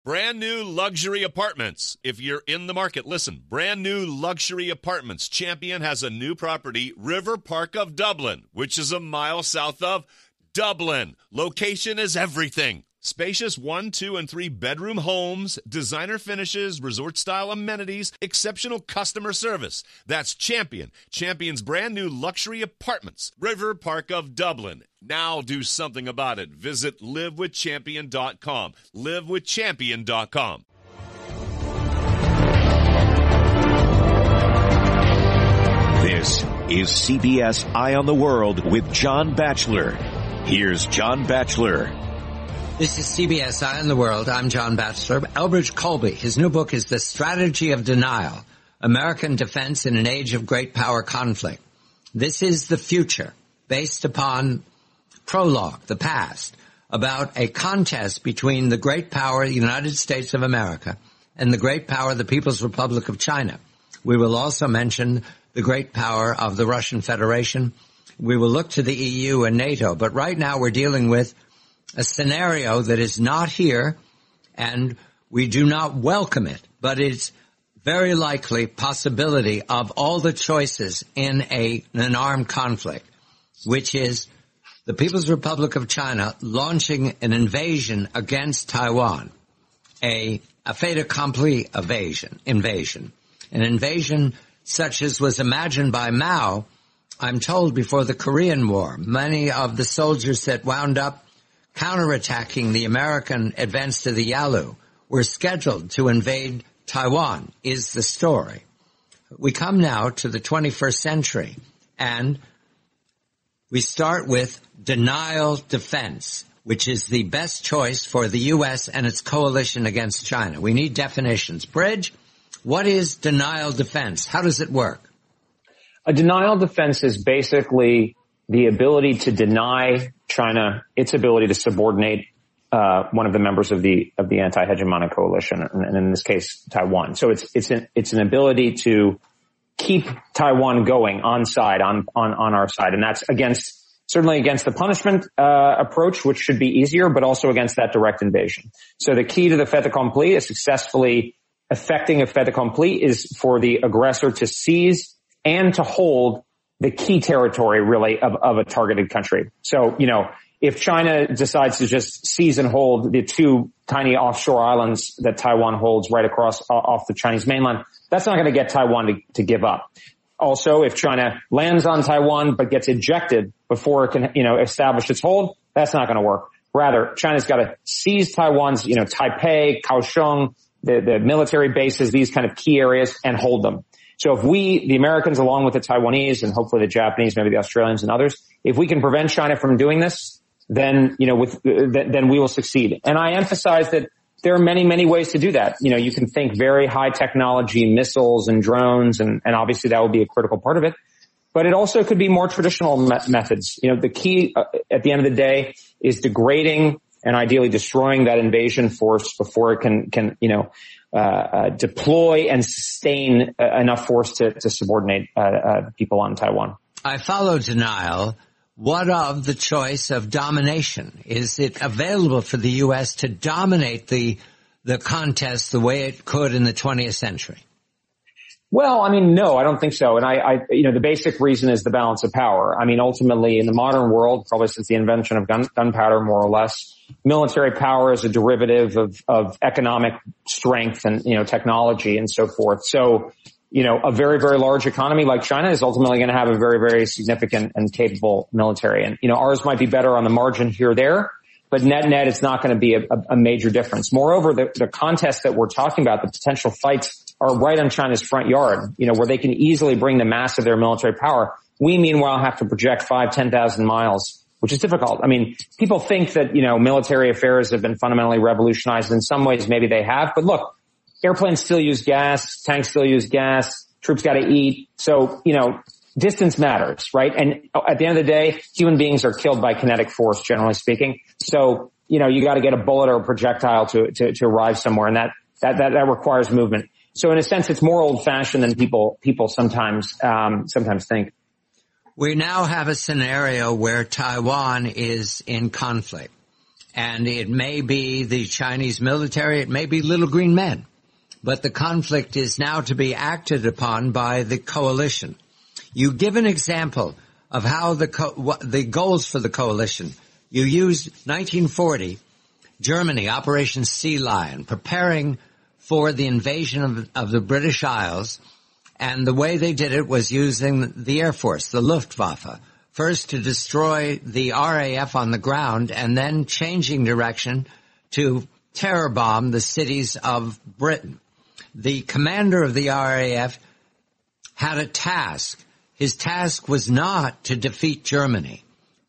Brand new luxury apartments. If you're in the market, listen. Brand new luxury apartments. Champion has a new property, River Park of Dublin, which is a mile south of Dublin. Location is everything. Spacious 1, 2, and 3 bedroom homes, designer finishes, resort-style amenities, exceptional customer service. That's Champion. Champion's brand new luxury apartments, River Park of Dublin. Now do something about it. Visit livewithchampion.com. Livewithchampion.com. This is CBS Eye on the World with John Batchelor. Here's John Batchelor. This is CBS Eye on the World. I'm John Batchelor. Elbridge Colby, his new book is The Strategy of Denial, American Defense in an Age of Great Power Conflict. This is the future, based upon prologue, the past, about a contest between the great power, the United States of America, and the great power, the People's Republic of China. We will also mention the great power of the Russian Federation. We will look to the EU and NATO, but right now we're dealing with a scenario that is not here, and we do not welcome it, but it's very likely possibility of all the choices in an armed conflict, which is the People's Republic of China launching an invasion against Taiwan, a fait accompli invasion, an invasion such as was imagined by Mao, I'm told, before the Korean War. Many of the soldiers that wound up counterattacking the American advance to the Yalu were scheduled to invade Taiwan, is the story. We come now to the 21st century, and we start with denial defense, which is the best choice for the U.S. and its coalition against China. We need definitions. Bridge, what is denial defense? How does it work? A denial defense is basically the ability to deny China its ability to subordinate one of the members of the anti-hegemonic coalition, and in this case, Taiwan. So it's an ability to keep Taiwan going on our side, and that's certainly against the punishment approach, which should be easier, but also against that direct invasion. So the key to the fait accompli is successfully effecting a fait accompli is for the aggressor to seize and to hold the key territory, really, of a targeted country. So, if China decides to just seize and hold the 2 tiny offshore islands that Taiwan holds right across off the Chinese mainland, that's not going to get Taiwan to give up. Also, if China lands on Taiwan but gets ejected before it can, establish its hold, that's not going to work. Rather, China's got to seize Taiwan's, Taipei, Kaohsiung, the military bases, these kind of key areas, and hold them. So if the Americans, along with the Taiwanese and hopefully the Japanese, maybe the Australians and others, if we can prevent China from doing this, then, then we will succeed. And I emphasize that there are many, many ways to do that. You can think very high technology missiles and drones, and obviously that will be a critical part of it. But it also could be more traditional methods. The key at the end of the day is degrading and ideally destroying that invasion force before it can deploy and sustain enough force to subordinate people on Taiwan. I follow denial. What of the choice of domination? Is it available for the U.S. to dominate the contest the way it could in the 20th century? Well, no, I don't think so. And the basic reason is the balance of power. Ultimately in the modern world, probably since the invention of gunpowder, more or less, military power is a derivative of economic strength and, technology and so forth. So, a very, very large economy like China is ultimately going to have a very, very significant and capable military. And, ours might be better on the margin here or there, but net, it's not going to be a major difference. Moreover, the contest that we're talking about, the potential fights are right on China's front yard, where they can easily bring the mass of their military power. We, meanwhile, have to project 10,000 miles, which is difficult. People think that, military affairs have been fundamentally revolutionized. In some ways, maybe they have. But look, airplanes still use gas, tanks still use gas, troops got to eat. So, distance matters, right? And at the end of the day, human beings are killed by kinetic force, generally speaking. So, you got to get a bullet or a projectile to arrive somewhere, and that requires movement. So in a sense, it's more old-fashioned than people sometimes think. We now have a scenario where Taiwan is in conflict, And it may be the Chinese military, it may be little green men. But the conflict is now to be acted upon by the coalition. You give an example of how the goals for the coalition. You used 1940, Germany, Operation Sea Lion, preparing for the invasion of the British Isles. And the way they did it was using the Air Force, the Luftwaffe, first to destroy the RAF on the ground and then changing direction to terror bomb the cities of Britain. The commander of the RAF had a task. His task was not to defeat Germany.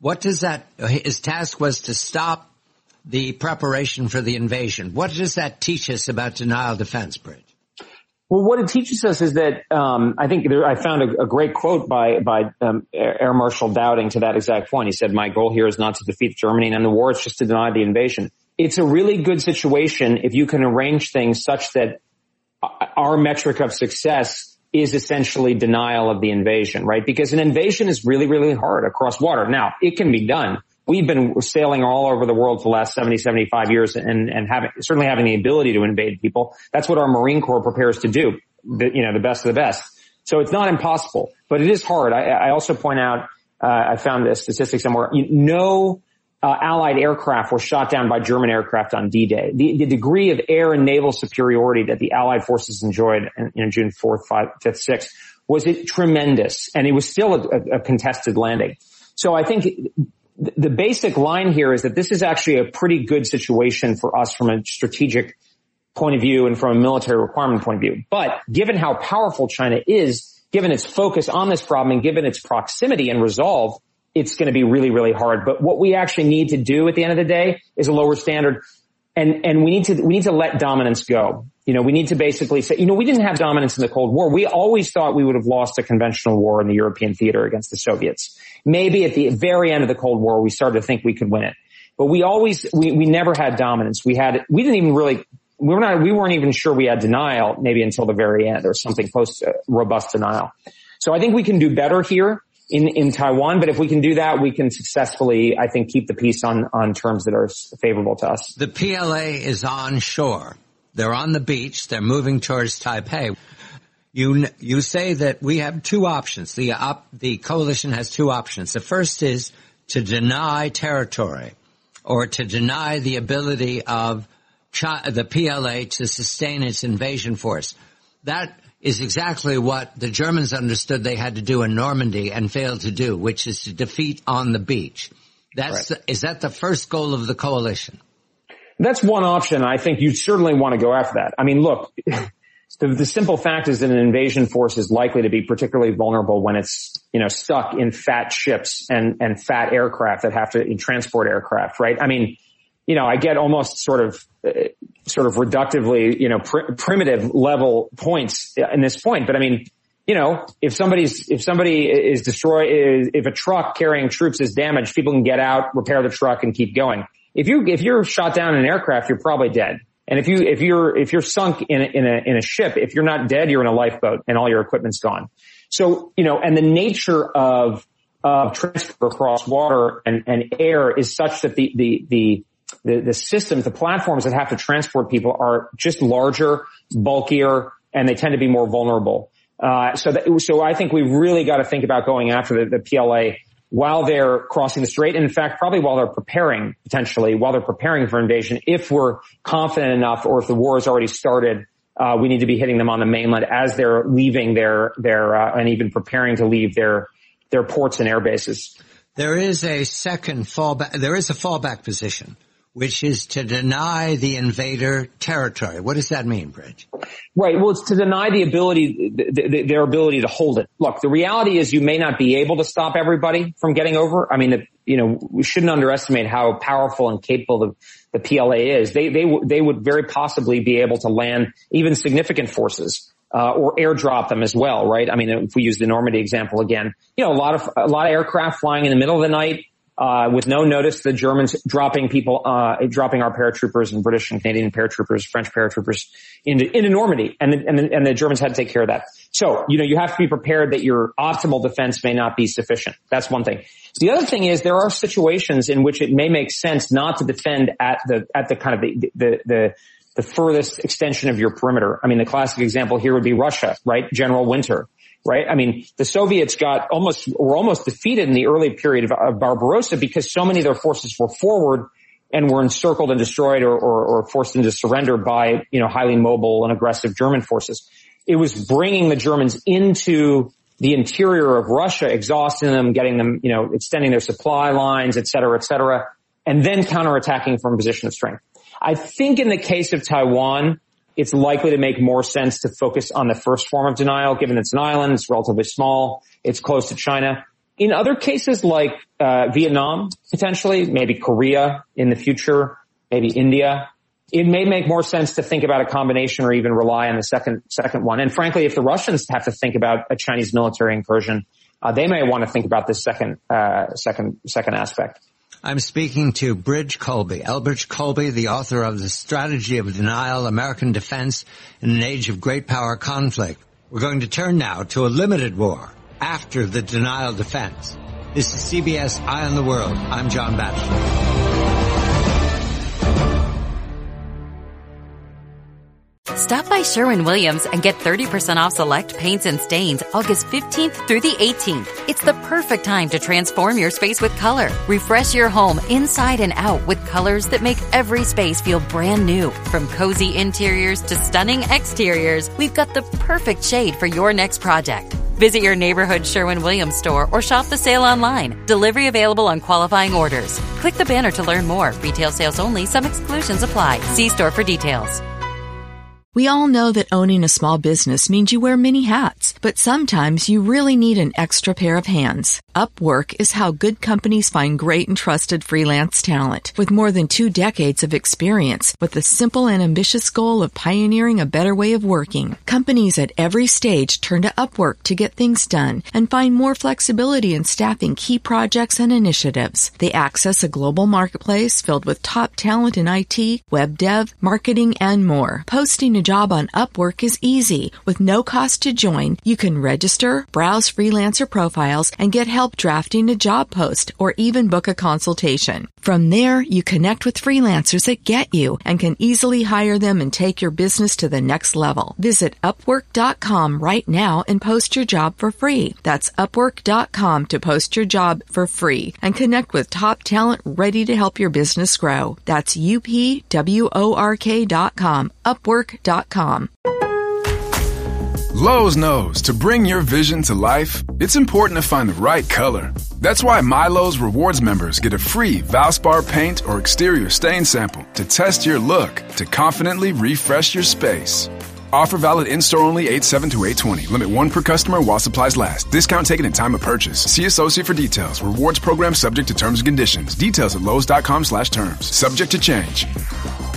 His task was to stop the preparation for the invasion. What does that teach us about denial defense, Bridge? Well, what it teaches us is that I found a great quote by Air Marshal Dowding to that exact point. He said, "My goal here is not to defeat Germany and end the war; it's just to deny the invasion." It's a really good situation if you can arrange things such that our metric of success is essentially denial of the invasion, right? Because an invasion is really, really hard across water. Now, it can be done. We've been sailing all over the world for the last 70, 75 years and certainly having the ability to invade people. That's what our Marine Corps prepares to do, the best of the best. So it's not impossible, but it is hard. I also point out, I found a statistic somewhere, no Allied aircraft were shot down by German aircraft on D-Day. The degree of air and naval superiority that the Allied forces enjoyed in June 4th, 5th, 5th, 6th was tremendous, and it was still a contested landing. So I think the basic line here is that this is actually a pretty good situation for us from a strategic point of view and from a military requirement point of view. But given how powerful China is, given its focus on this problem and given its proximity and resolve, it's going to be really, really hard. But what we actually need to do at the end of the day is a lower standard. And we need to let dominance go. We need to basically say, we didn't have dominance in the Cold War. We always thought we would have lost a conventional war in the European theater against the Soviets. Maybe at the very end of the Cold War, we started to think we could win it. But we never had dominance. We weren't even sure we had denial maybe until the very end or something close to robust denial. So I think we can do better here in Taiwan, but if we can do that, we can successfully, I think, keep the peace on terms that are favorable to us. The PLA is on shore. They're on the beach. They're moving towards Taipei. You say that we have two options. The coalition has two options. The first is to deny territory or to deny the ability of the PLA to sustain its invasion force. That is exactly what the Germans understood they had to do in Normandy and failed to do, which is to defeat on the beach. Is that the first goal of the coalition? That's one option. I think you'd certainly want to go after that. I mean, look, the simple fact is that an invasion force is likely to be particularly vulnerable when it's, stuck in fat ships and fat aircraft that have to transport aircraft, right? I mean, I get almost sort of reductively, primitive level points in this point. But I mean, if somebody is destroyed, if a truck carrying troops is damaged, people can get out, repair the truck and keep going. If you're shot down in an aircraft, you're probably dead. And if you're sunk in a ship, if you're not dead, you're in a lifeboat and all your equipment's gone. So, and the nature of transport across water and air is such that the systems, the platforms that have to transport people are just larger, bulkier, and they tend to be more vulnerable. So I think we've really got to think about going after the PLA while they're crossing the strait. And in fact, probably while they're preparing for invasion. If we're confident enough or if the war has already started, we need to be hitting them on the mainland as they're leaving their and even preparing to leave their ports and air bases. There is a fallback position, which is to deny the invader territory. What does that mean, Bridge? Right. Well, it's to deny their ability to hold it. Look, the reality is you may not be able to stop everybody from getting over. I mean, we shouldn't underestimate how powerful and capable the PLA is. They would very possibly be able to land even significant forces, or airdrop them as well, right? I mean, if we use the Normandy example again, a lot of aircraft flying in the middle of the night, with no notice, the Germans dropping our paratroopers and British and Canadian paratroopers, French paratroopers into Normandy, and the Germans had to take care of that. So, you have to be prepared that your optimal defense may not be sufficient. That's one thing. The other thing is there are situations in which it may make sense not to defend at the kind of the furthest extension of your perimeter. I mean, the classic example here would be Russia, right? General Winter, right? I mean, the Soviets were almost defeated in the early period of Barbarossa because so many of their forces were forward and were encircled and destroyed or forced into surrender by, highly mobile and aggressive German forces. It was bringing the Germans into the interior of Russia, exhausting them, getting them, extending their supply lines, et cetera, and then counterattacking from a position of strength. I think in the case of Taiwan, it's likely to make more sense to focus on the first form of denial, given it's an island, it's relatively small, it's close to China. In other cases like Vietnam, potentially, maybe Korea in the future, maybe India, it may make more sense to think about a combination or even rely on the second one. And frankly, if the Russians have to think about a Chinese military incursion, they may want to think about this second aspect. I'm speaking to Elbridge Colby, the author of The Strategy of Denial, American Defense in an Age of Great Power Conflict. We're going to turn now to a limited war after the denial defense. This is CBS Eye on the World. I'm John Batchelor. Stop by Sherwin-Williams and get 30% off select paints and stains August 15th through the 18th. It's the perfect time to transform your space with color. Refresh your home inside and out with colors that make every space feel brand new. From cozy interiors to stunning exteriors, we've got the perfect shade for your next project. Visit your neighborhood Sherwin-Williams store or shop the sale online. Delivery available on qualifying orders. Click the banner to learn more. Retail sales only. Some exclusions apply. See store for details. We all know that owning a small business means you wear many hats, but sometimes you really need an extra pair of hands. Upwork is how good companies find great and trusted freelance talent. With more than 2 decades of experience, with the simple and ambitious goal of pioneering a better way of working, companies at every stage turn to Upwork to get things done and find more flexibility in staffing key projects and initiatives. They access a global marketplace filled with top talent in IT, web dev, marketing, and more. Posting a job on Upwork is easy. With no cost to join, you can register, browse freelancer profiles, and get help drafting a job post or even book a consultation. From there, you connect with freelancers that get you and can easily hire them and take your business to the next level. Visit Upwork.com right now and post your job for free. That's Upwork.com to post your job for free and connect with top talent ready to help your business grow. That's UPWORK.com. Upwork.com. Lowe's knows to bring your vision to life, it's important to find the right color. That's why MyLowe's Rewards members get a free Valspar paint or exterior stain sample to test your look to confidently refresh your space. Offer valid in-store only 8/7 to 8/20. Limit 1 per customer while supplies last. Discount taken in time of purchase. See associate for details. Rewards program subject to terms and conditions. Details at Lowe's.com/terms. Subject to change.